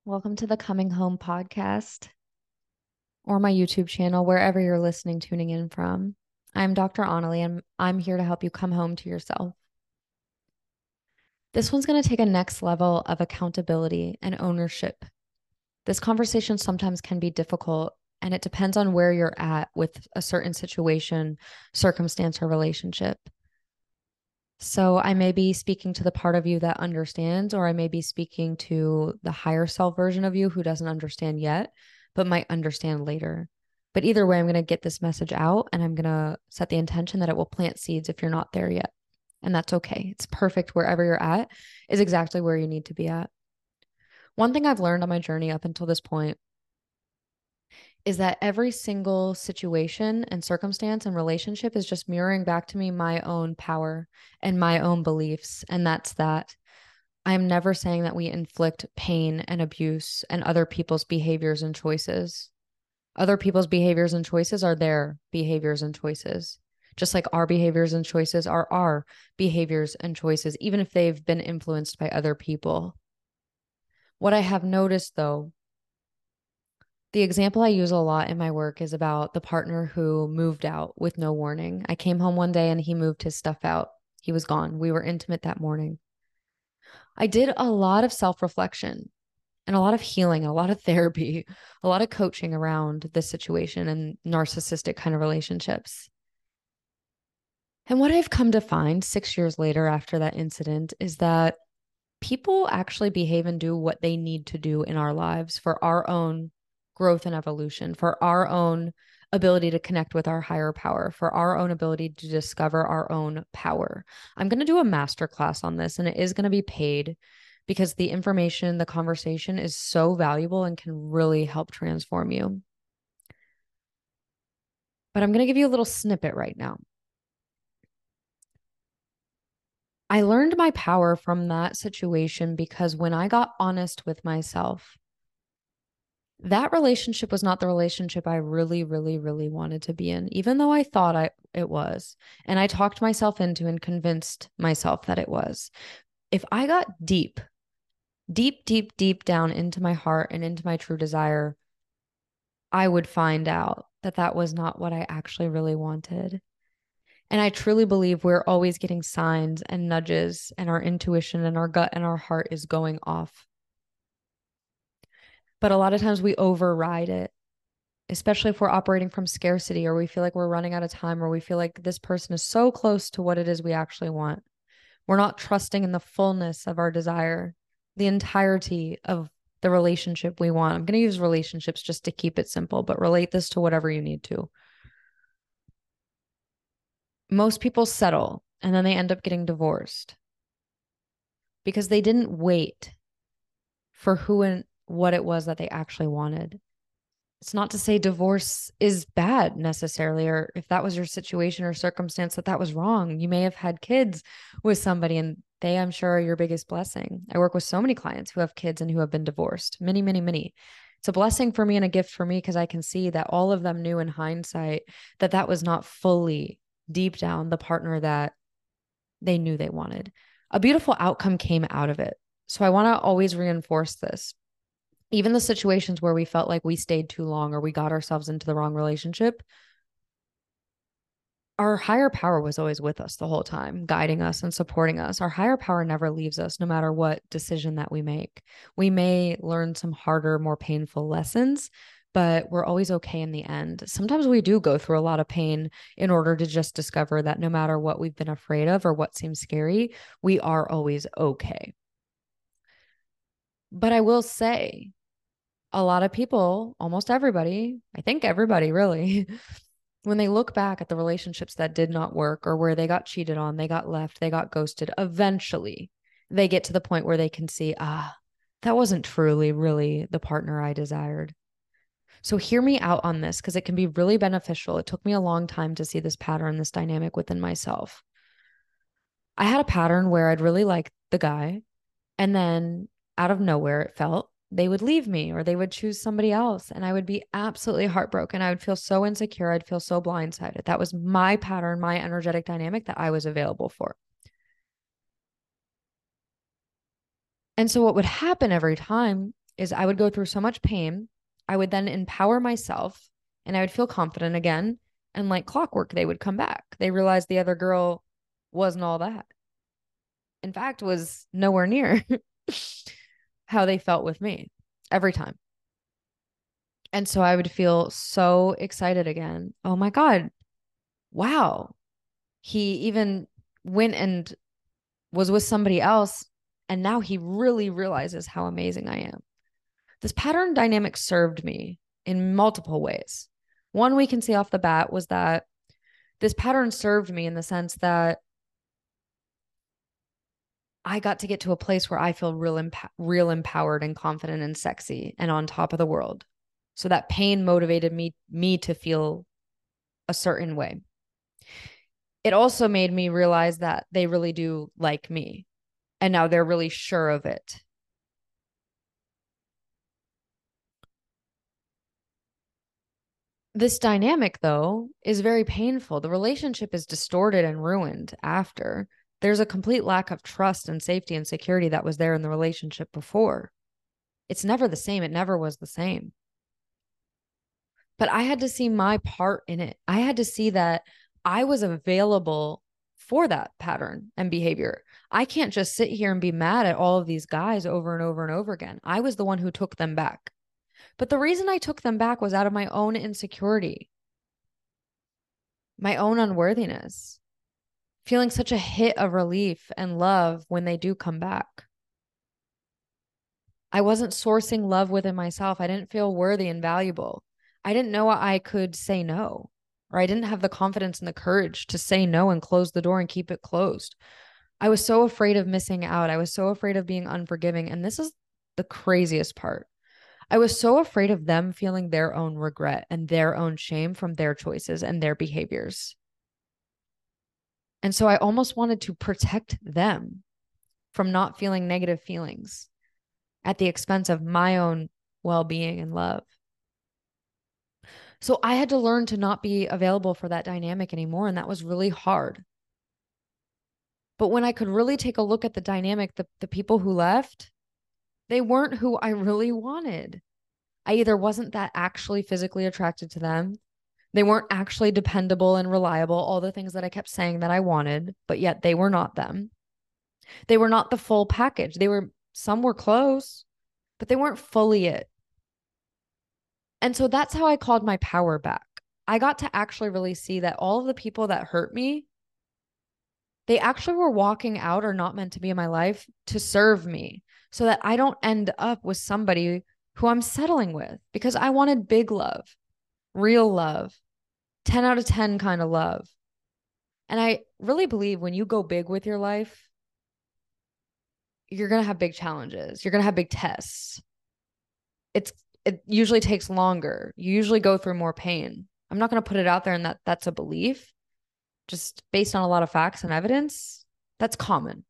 Welcome to the Coming Home podcast or my YouTube channel, wherever you're listening, tuning in from. I'm Dr. Annalie, and I'm here to help you come home to yourself. This one's going to take a next level of accountability and ownership. This conversation sometimes can be difficult, and it depends on where you're at with a certain situation, circumstance, or relationship. So I may be speaking to the part of you that understands, or I may be speaking to the higher self version of you who doesn't understand yet, but might understand later. But either way, I'm going to get this message out and I'm going to set the intention that it will plant seeds if you're not there yet. And that's okay. It's perfect. Wherever you're at is exactly where you need to be at. One thing I've learned on my journey up until this point is that every single situation and circumstance and relationship is just mirroring back to me my own power and my own beliefs. And that's that. I'm never saying that we inflict pain and abuse and other people's behaviors and choices. Other people's behaviors and choices are their behaviors and choices, just like our behaviors and choices are our behaviors and choices, even if they've been influenced by other people. What I have noticed, though, the example I use a lot in my work is about the partner who moved out with no warning. I came home one day and he moved his stuff out. He was gone. We were intimate that morning. I did a lot of self-reflection and a lot of healing, a lot of therapy, a lot of coaching around this situation and narcissistic kind of relationships. And what I've come to find 6 years later after that incident is that people actually behave and do what they need to do in our lives for our own growth and evolution, for our own ability to connect with our higher power, for our own ability to discover our own power. I'm going to do a masterclass on this, and it is going to be paid because the information, the conversation is so valuable and can really help transform you. But I'm going to give you a little snippet right now. I learned my power from that situation because when I got honest with myself, that relationship was not the relationship I really, really, really wanted to be in, even though I thought it was. And I talked myself into and convinced myself that it was. If I got deep, deep, deep, deep down into my heart and into my true desire, I would find out that that was not what I actually really wanted. And I truly believe we're always getting signs and nudges, and our intuition and our gut and our heart is going off. But a lot of times we override it, especially if we're operating from scarcity or we feel like we're running out of time or we feel like this person is so close to what it is we actually want. We're not trusting in the fullness of our desire, the entirety of the relationship we want. I'm going to use relationships just to keep it simple, but relate this to whatever you need to. Most people settle and then they end up getting divorced because they didn't wait for who and what it was that they actually wanted. It's not to say divorce is bad necessarily, or if that was your situation or circumstance, that was wrong. You may have had kids with somebody and they, I'm sure, are your biggest blessing. I work with so many clients who have kids and who have been divorced. Many, many, many. It's a blessing for me and a gift for me because I can see that all of them knew in hindsight that that was not fully deep down the partner that they knew they wanted. A beautiful outcome came out of it. So I want to always reinforce this. Even the situations where we felt like we stayed too long or we got ourselves into the wrong relationship, our higher power was always with us the whole time, guiding us and supporting us. Our higher power never leaves us, no matter what decision that we make. We may learn some harder, more painful lessons, but we're always okay in the end. Sometimes we do go through a lot of pain in order to just discover that no matter what we've been afraid of or what seems scary, we are always okay. But I will say, a lot of people, almost everybody, I think everybody really, when they look back at the relationships that did not work or where they got cheated on, they got left, they got ghosted, eventually they get to the point where they can see, that wasn't truly, really the partner I desired. So hear me out on this because it can be really beneficial. It took me a long time to see this pattern, this dynamic within myself. I had a pattern where I'd really like the guy, and then out of nowhere, it felt they would leave me or they would choose somebody else. And I would be absolutely heartbroken. I would feel so insecure. I'd feel so blindsided. That was my pattern, my energetic dynamic that I was available for. And so what would happen every time is I would go through so much pain. I would then empower myself and I would feel confident again. And like clockwork, they would come back. They realized the other girl wasn't all that. In fact, was nowhere near how they felt with me every time. And so I would feel so excited again. Oh my God. Wow. He even went and was with somebody else. And now he really realizes how amazing I am. This pattern dynamic served me in multiple ways. One we can see off the bat was that this pattern served me in the sense that I got to get to a place where I feel real empowered and confident and sexy and on top of the world. So that pain motivated me to feel a certain way. It also made me realize that they really do like me. And now they're really sure of it. This dynamic, though, is very painful. The relationship is distorted and ruined after. There's a complete lack of trust and safety and security that was there in the relationship before. It's never the same. It never was the same. But I had to see my part in it. I had to see that I was available for that pattern and behavior. I can't just sit here and be mad at all of these guys over and over and over again. I was the one who took them back. But the reason I took them back was out of my own insecurity, my own unworthiness, feeling such a hit of relief and love when they do come back. I wasn't sourcing love within myself. I didn't feel worthy and valuable. I didn't know I could say no, or I didn't have the confidence and the courage to say no and close the door and keep it closed. I was so afraid of missing out. I was so afraid of being unforgiving. And this is the craziest part. I was so afraid of them feeling their own regret and their own shame from their choices and their behaviors. And so I almost wanted to protect them from not feeling negative feelings at the expense of my own well-being and love. So I had to learn to not be available for that dynamic anymore. And that was really hard. But when I could really take a look at the dynamic, the people who left, they weren't who I really wanted. I either wasn't that actually physically attracted to them. They weren't actually dependable and reliable, all the things that I kept saying that I wanted, but yet they were not them. They were not the full package. Some were close, but they weren't fully it. And so that's how I called my power back. I got to actually really see that all of the people that hurt me, they actually were walking out or not meant to be in my life to serve me so that I don't end up with somebody who I'm settling with, because I wanted big love, real love, 10 out of 10 kind of love. And I really believe when you go big with your life, you're going to have big challenges. You're going to have big tests. It usually takes longer. You usually go through more pain. I'm not going to put it out there and that's a belief, just based on a lot of facts and evidence. That's common.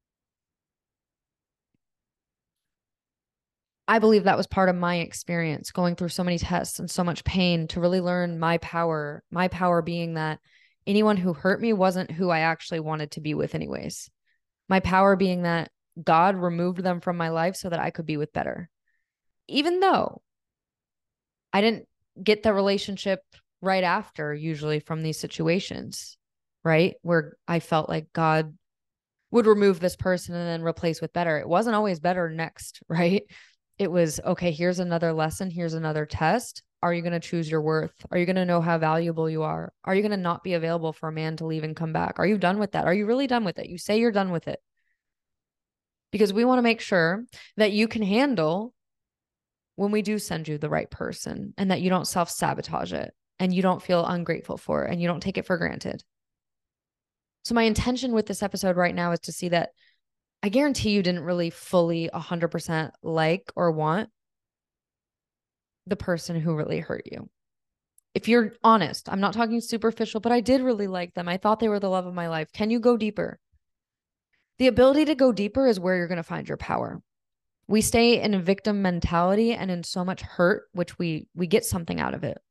I believe that was part of my experience, going through so many tests and so much pain to really learn my power being that anyone who hurt me wasn't who I actually wanted to be with anyways. My power being that God removed them from my life so that I could be with better. Even though I didn't get the relationship right after, usually from these situations, right? Where I felt like God would remove this person and then replace with better. It wasn't always better next, right? It was, okay, here's another lesson. Here's another test. Are you going to choose your worth? Are you going to know how valuable you are? Are you going to not be available for a man to leave and come back? Are you done with that? Are you really done with it? You say you're done with it. Because we want to make sure that you can handle when we do send you the right person, and that you don't self-sabotage it and you don't feel ungrateful for it and you don't take it for granted. So my intention with this episode right now is to see that I guarantee you didn't really fully 100% like or want the person who really hurt you. If you're honest, I'm not talking superficial, but I did really like them. I thought they were the love of my life. Can you go deeper? The ability to go deeper is where you're going to find your power. We stay in a victim mentality and in so much hurt, which we get something out of it.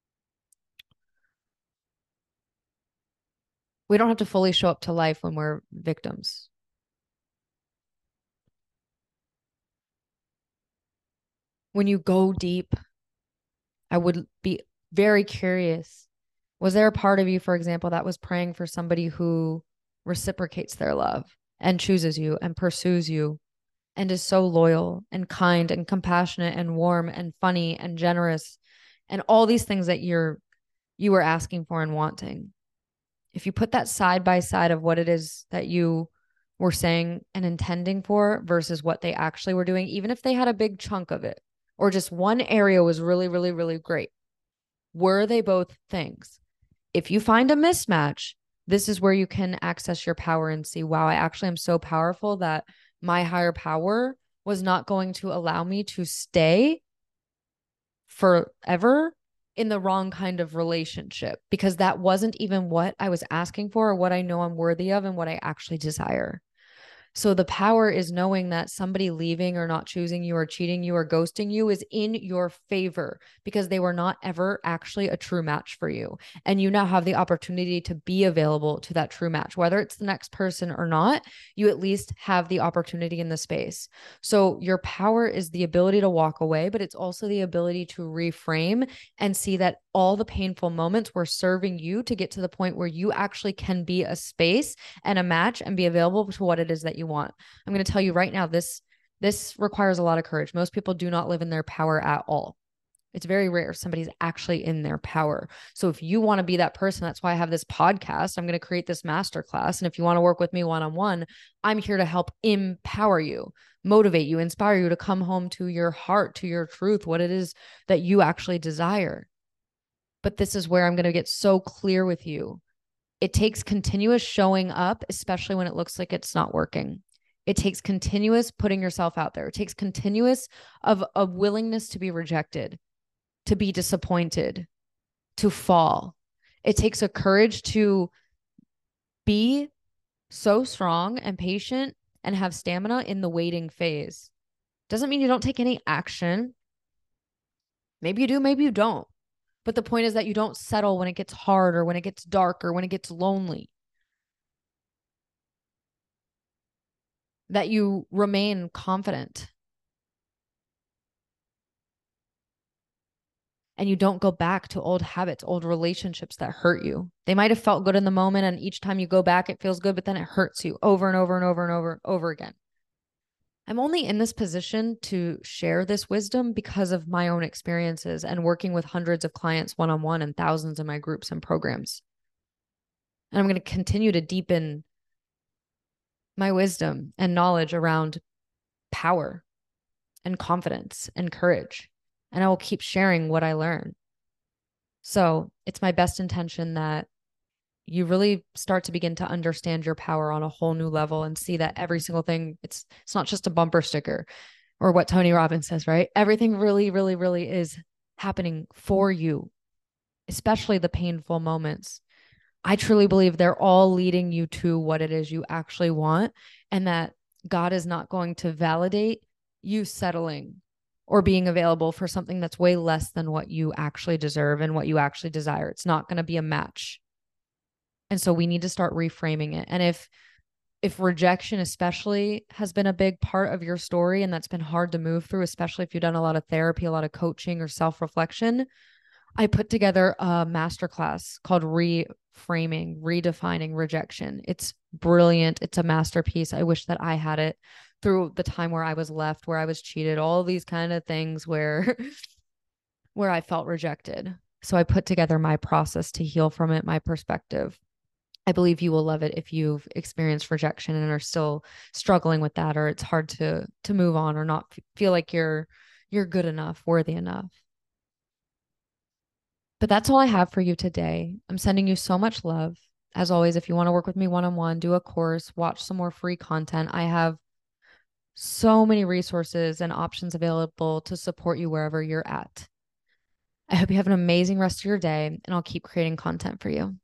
We don't have to fully show up to life when we're victims. when you go deep, I would be very curious. Was there a part of you, for example, that was praying for somebody who reciprocates their love and chooses you and pursues you and is so loyal and kind and compassionate and warm and funny and generous and all these things that you were asking for and wanting? If you put that side by side of what it is that you were saying and intending for versus what they actually were doing, even if they had a big chunk of it or just one area was really, really, really great, were they both things? If you find a mismatch, this is where you can access your power and see, wow, I actually am so powerful that my higher power was not going to allow me to stay forever in the wrong kind of relationship because that wasn't even what I was asking for or what I know I'm worthy of and what I actually desire. So the power is knowing that somebody leaving or not choosing you or cheating you or ghosting you is in your favor because they were not ever actually a true match for you. And you now have the opportunity to be available to that true match, whether it's the next person or not, you at least have the opportunity in the space. So your power is the ability to walk away, but it's also the ability to reframe and see that all the painful moments were serving you to get to the point where you actually can be a space and a match and be available to what it is that you want. I'm going to tell you right now, this requires a lot of courage. Most people do not live in their power at all. It's very rare somebody's actually in their power. So if you want to be that person, that's why I have this podcast. I'm going to create this masterclass. And if you want to work with me one-on-one, I'm here to help empower you, motivate you, inspire you to come home to your heart, to your truth, what it is that you actually desire. But this is where I'm going to get so clear with you. It takes continuous showing up, especially when it looks like it's not working. It takes continuous putting yourself out there. It takes continuous of a willingness to be rejected, to be disappointed, to fall. It takes a courage to be so strong and patient and have stamina in the waiting phase. Doesn't mean you don't take any action. Maybe you do, maybe you don't. But the point is that you don't settle when it gets hard or when it gets dark or when it gets lonely. That you remain confident and you don't go back to old habits, old relationships that hurt you. They might have felt good in the moment, and each time you go back, it feels good, but then it hurts you over and over and over and over and over again. I'm only in this position to share this wisdom because of my own experiences and working with hundreds of clients one-on-one and thousands in my groups and programs. And I'm going to continue to deepen my wisdom and knowledge around power and confidence and courage. And I will keep sharing what I learn. So it's my best intention that you really start to begin to understand your power on a whole new level and see that every single thing, it's not just a bumper sticker or what Tony Robbins says, right? Everything really, really, really is happening for you, especially the painful moments. I truly believe they're all leading you to what it is you actually want, and that God is not going to validate you settling or being available for something that's way less than what you actually deserve and what you actually desire. It's not going to be a match. And so we need to start reframing it. And if rejection especially has been a big part of your story and that's been hard to move through, especially if you've done a lot of therapy, a lot of coaching or self-reflection, I put together a masterclass called Reframing, Redefining Rejection. It's brilliant. It's a masterpiece. I wish that I had it through the time where I was left, where I was cheated, all these kind of things where where I felt rejected. So I put together my process to heal from it, my perspective. I believe you will love it if you've experienced rejection and are still struggling with that, or it's hard to move on or not feel like you're good enough, worthy enough. But that's all I have for you today. I'm sending you so much love. As always, if you want to work with me one-on-one, do a course, watch some more free content. I have so many resources and options available to support you wherever you're at. I hope you have an amazing rest of your day, and I'll keep creating content for you.